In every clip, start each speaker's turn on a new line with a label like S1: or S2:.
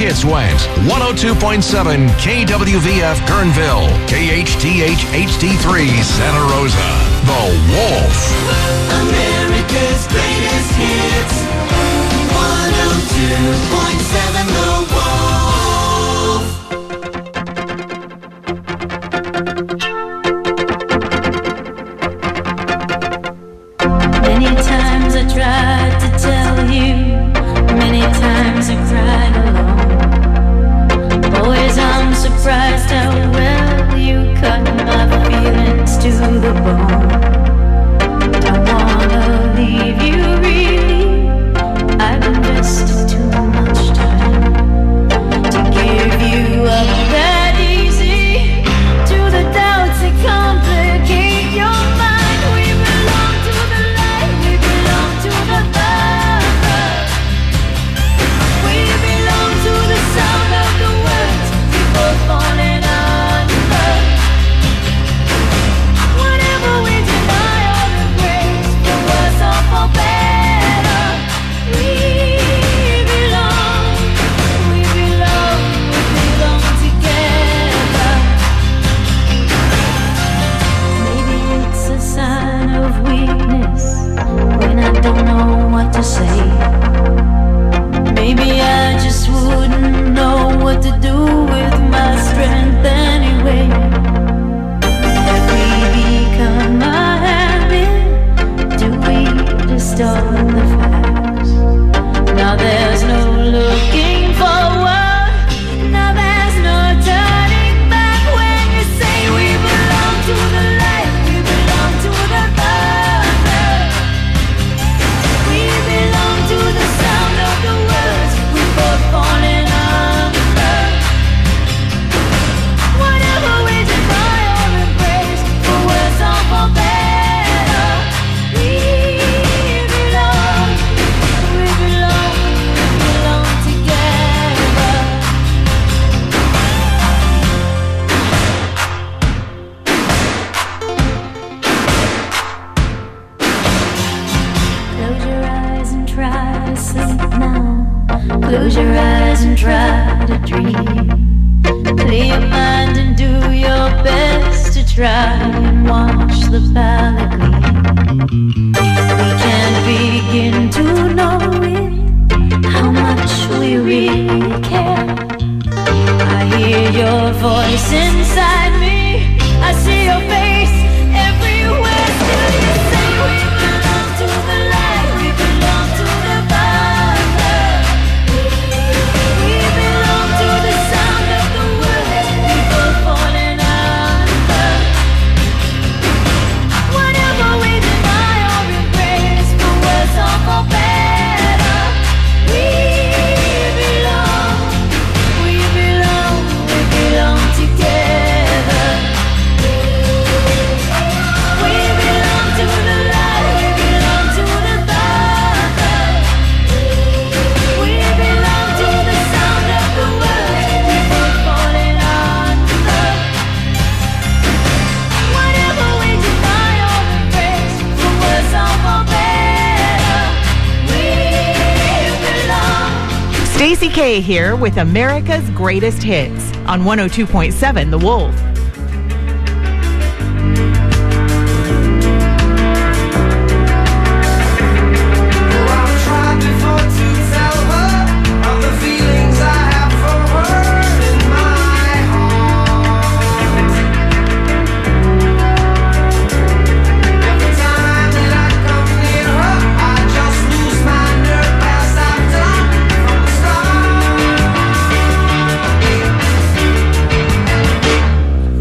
S1: hits went. 102.7 KWVF Kernville, KHTH HD3 Santa Rosa. The Wolf.
S2: America's greatest hits. 102.7 The Wolf.
S3: Many times I tried to tell you, many times I cried alone. Always I'm surprised how well you cut my feelings to the bone. Don't wanna leave you really, I've invested too much time to give you up that easy to the doubts that complicate your mind. We belong to the light, we belong to the dark. We belong to the sound of the words we both falling under. Whatever we deny or embrace, for worse or for better, we belong together. Maybe it's a sign of weakness when I don't know what to say. Maybe I just wouldn't know what to do with my strength anyway. Have we become a habit? Do we distort the facts? Now there's no looking forward. Now there's no turning back. When you say we belong to the light, we belong to the thunder. We belong to the sound of the words we both falling under. Whatever we deny or embrace, for worse or for better, we belong together. Close your eyes and try to sleep now. Close your eyes and try to dream. Clear your mind and do your best to try and watch the palette gleam. We can't begin to know it, how much we really care. I hear your voice inside me, I see your face everywhere. Still you say we belong to the light, we belong to the thunder. We belong to the sound of the words we both falling under. Whatever we deny or embrace, for worse or for better, we belong together. We belong to the light, we belong to the thunder. We belong to the sound of the words we both falling under. Whatever we deny or embrace, for worse or for better, we belong.
S4: Stacey K here with America's Greatest Hits on 102.7 The Wolf.
S2: I've tried before to tell her of the feelings I have for her in my heart. Every time that I come near her, I just lose my nerve as I've done from the start.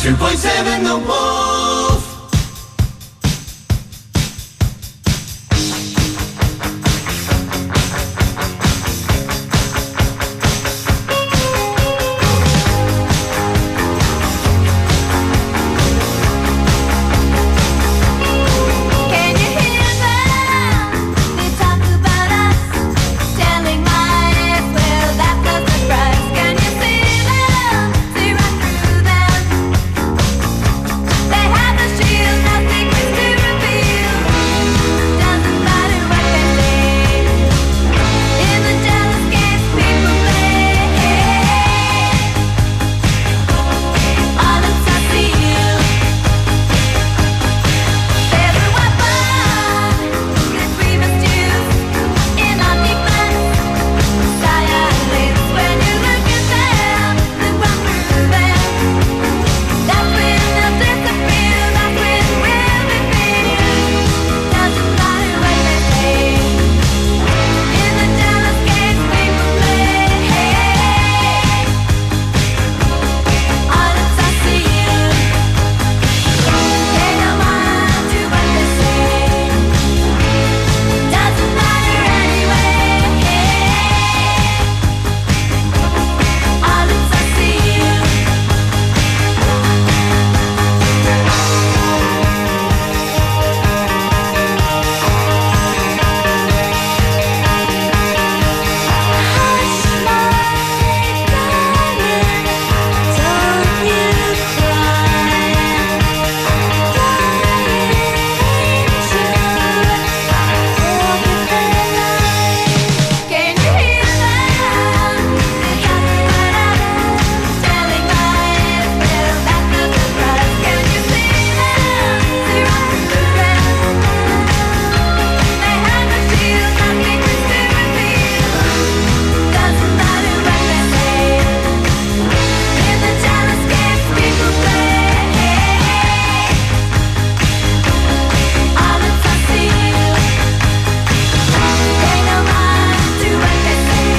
S2: 102.7 The Wolf.
S3: Can you hear them? They talk about us, telling lies. Well, that's no surprise. Can you see them? See right through them. They have the shield, no secrets to reveal. Doesn't matter what they say. In the jealous games people play, all it's up to you. There's a weapon that we must use in our defense. Silence when you look at them, then run through them. That's when they'll disappear. That's when we'll be free. Doesn't matter what they say. In the jealous games people play, all it's up to you. Pay no mind to what they say. Doesn't matter anyway. All it's up to you. Hush, my darling, don't you cry. Can you hear them? They talk about us, telling lies. Well, that's no surprise. Can you see them? See right through them. They have the shield, no secrets to reveal. Doesn't matter what they say. In the jealous games people play, all it's up to you. Pay no mind to what they say.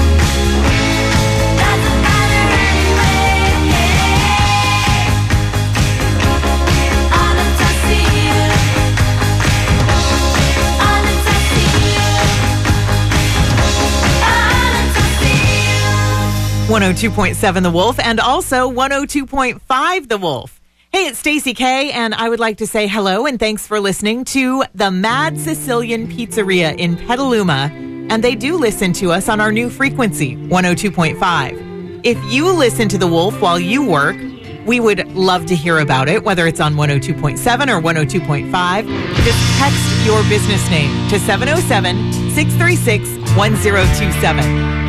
S3: Doesn't matter anyway. All it's up to you. All it's up to you. All it's up to you.
S4: 102.7 The Wolf and also 102.5 The Wolf. Hey, it's Stacey K, and I would like to say hello and thanks for listening to the Mad Sicilian Pizzeria in Petaluma. And they do listen to us on our new frequency, 102.5. If you listen to The Wolf while you work, we would love to hear about it, whether it's on 102.7 or 102.5. Just text your business name to 707-636-1027.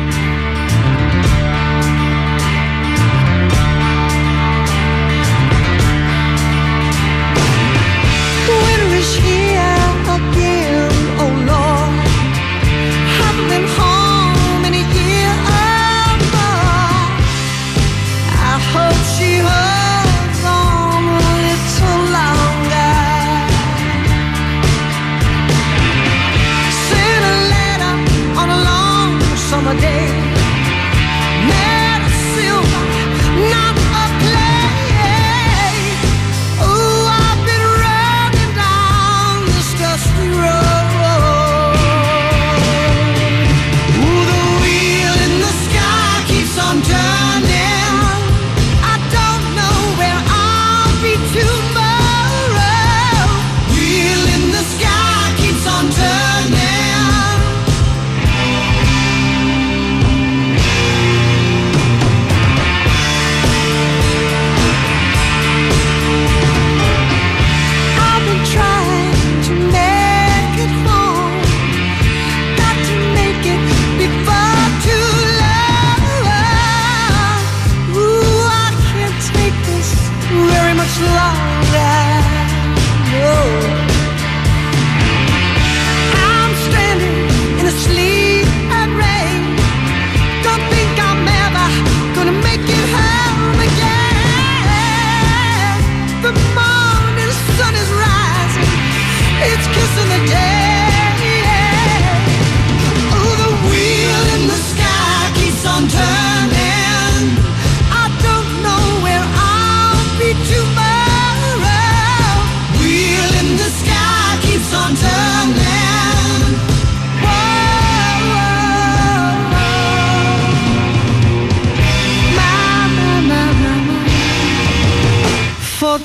S2: Winter is here again, oh Lord. Haven't been home in a year or more. I hope she holds on a little longer. Sent a letter on a long summer day.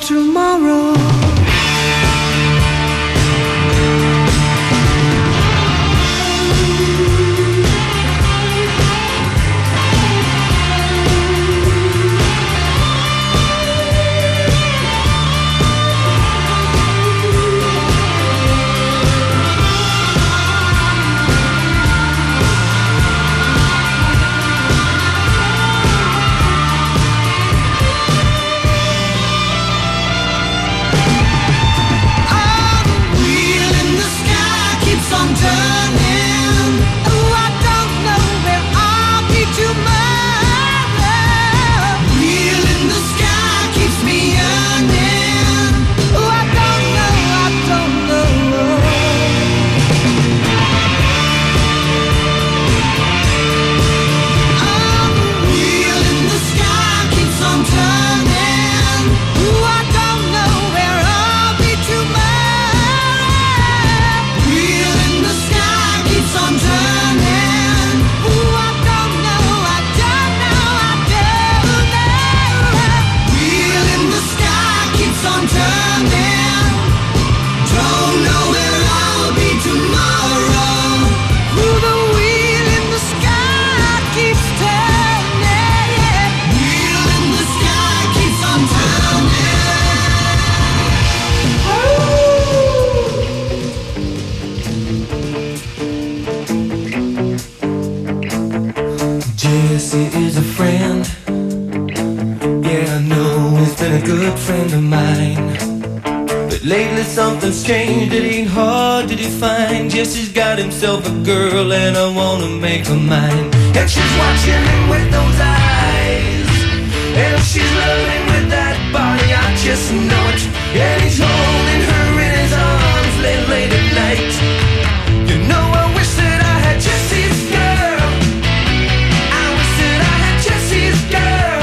S2: tomorrow. Jesse is a friend. Yeah, I know he's been a good friend of mine. But lately something's changed, it ain't hard to define. Jesse's got himself a girl and I wanna make her mine. And she's watching him with those eyes, and she's loving with that body, I just know it. And he's holding her in his arms late at night. You know I wish that I had Jesse's girl. I wish that I had Jesse's girl.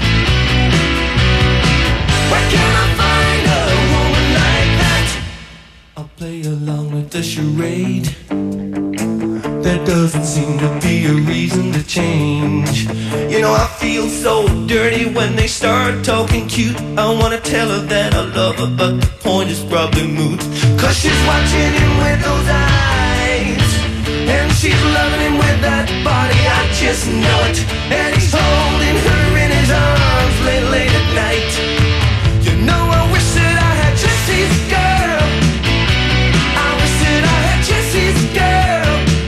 S2: Where can I find a woman like that? I'll play along with the charade. There doesn't seem to be a reason to change. You know I feel so dirty when they start talking cute. I wanna tell her that I love her, but the point is probably moot. Cause she's watching him with those eyes, and she's loving him with that body, I just know it. And he's holding her in his arms late at night. You know I wish that I had Jesse's girl. I wish that I had Jesse's girl.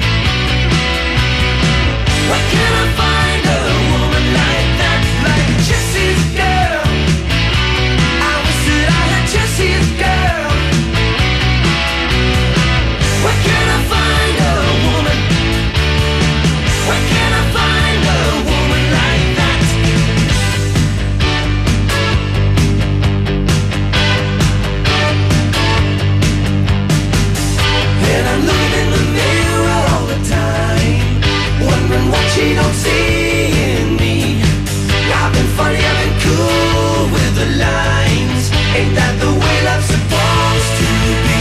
S2: Where can I find a woman like that, like Jesse's girl? I wish that I had Jesse's girl. Where can I find a woman? Where can I find a woman like that? And I'm looking in the mirror all the time, wondering what she don't see in me. I've been funny, I've been cool with the lines. Ain't that the way love's supposed to be?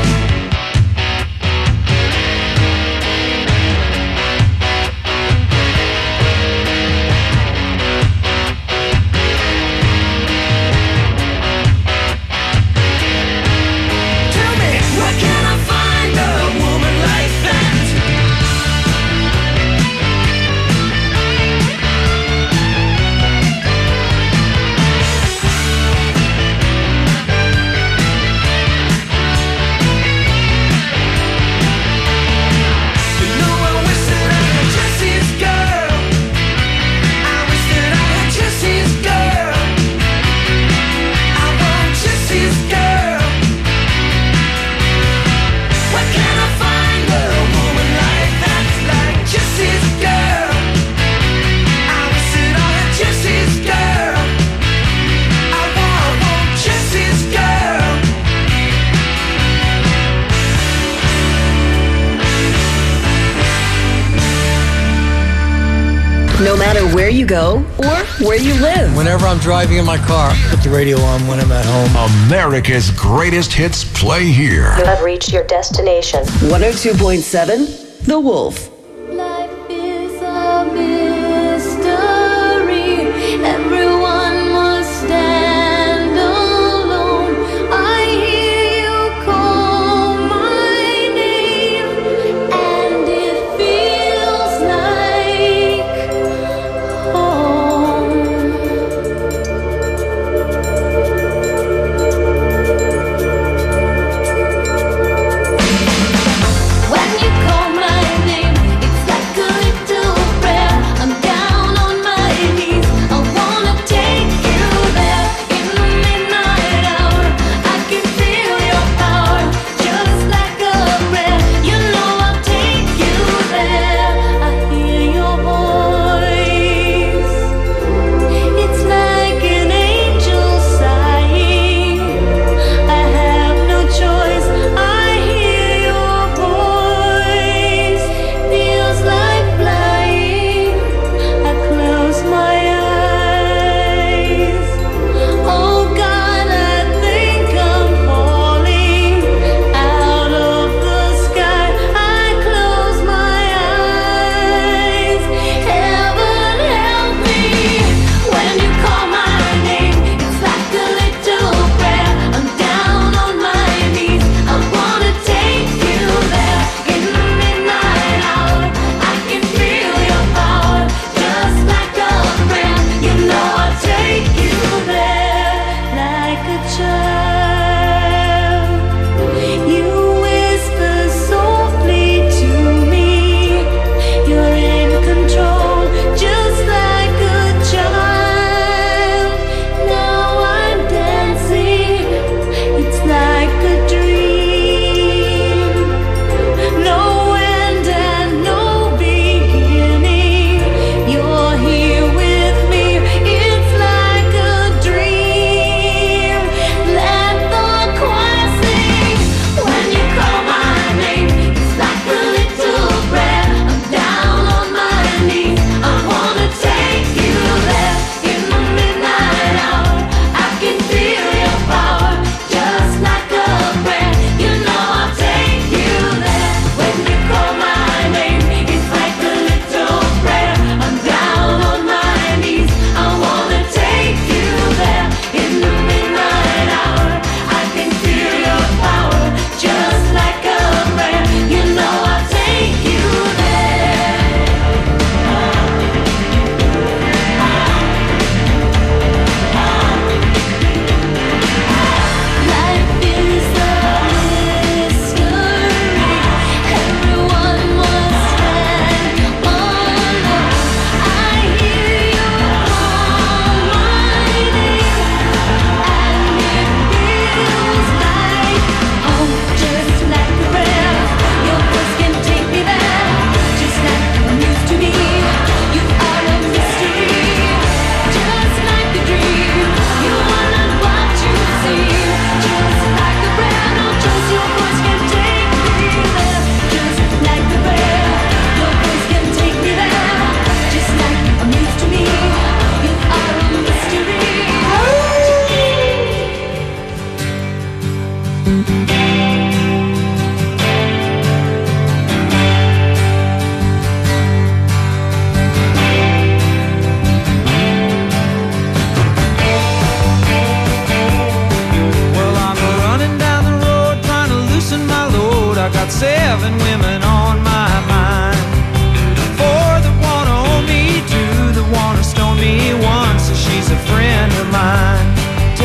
S2: Tell me, where can I find a woman like that? You know I wish that I had Jesse's girl. I wish that I had Jesse's girl. I want Jesse's girl. Where can I find a woman like that, like Jesse's girl? I wish that I had Jesse's girl. I want Jesse's girl.
S5: No matter where you go or where you live.
S6: Whenever I'm driving in my car, put the radio on when I'm at home.
S1: America's greatest hits play here.
S5: You have reached your destination. 102.7 The Wolf.
S3: Life is a mystery. Everyone must stand alone.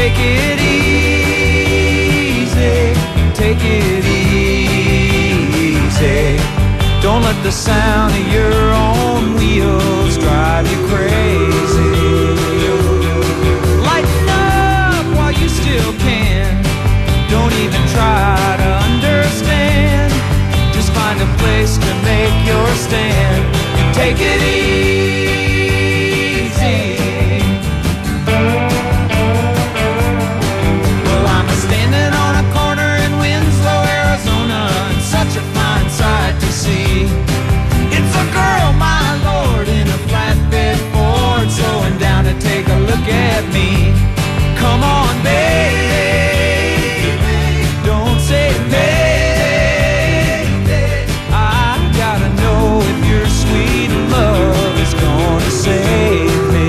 S2: take it easy, take it easy. Don't let the sound of your own wheels drive you crazy. Lighten up while you still can. Don't even try to understand. Just find a place to make your stand and take it easy. Well, I'm standing on a corner in Winslow, Arizona, and such a fine sight to see. It's a girl, my lord, in a flatbed Ford, slowing down to take a look at me. Come on, baby, don't say maybe. I gotta know if your sweet love is gonna save me.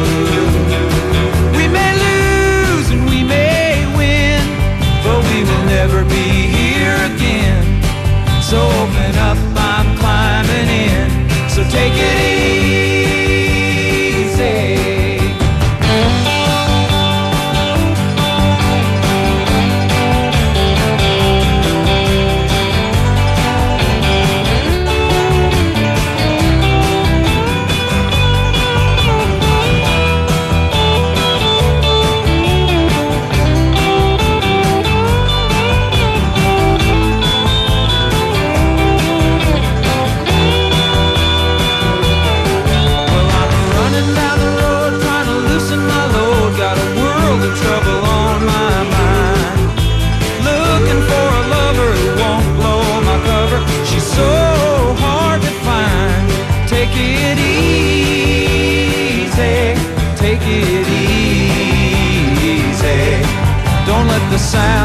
S2: We may lose and we may win, but we will never be here again. So open up, I'm climbing in. So take it easy. The sound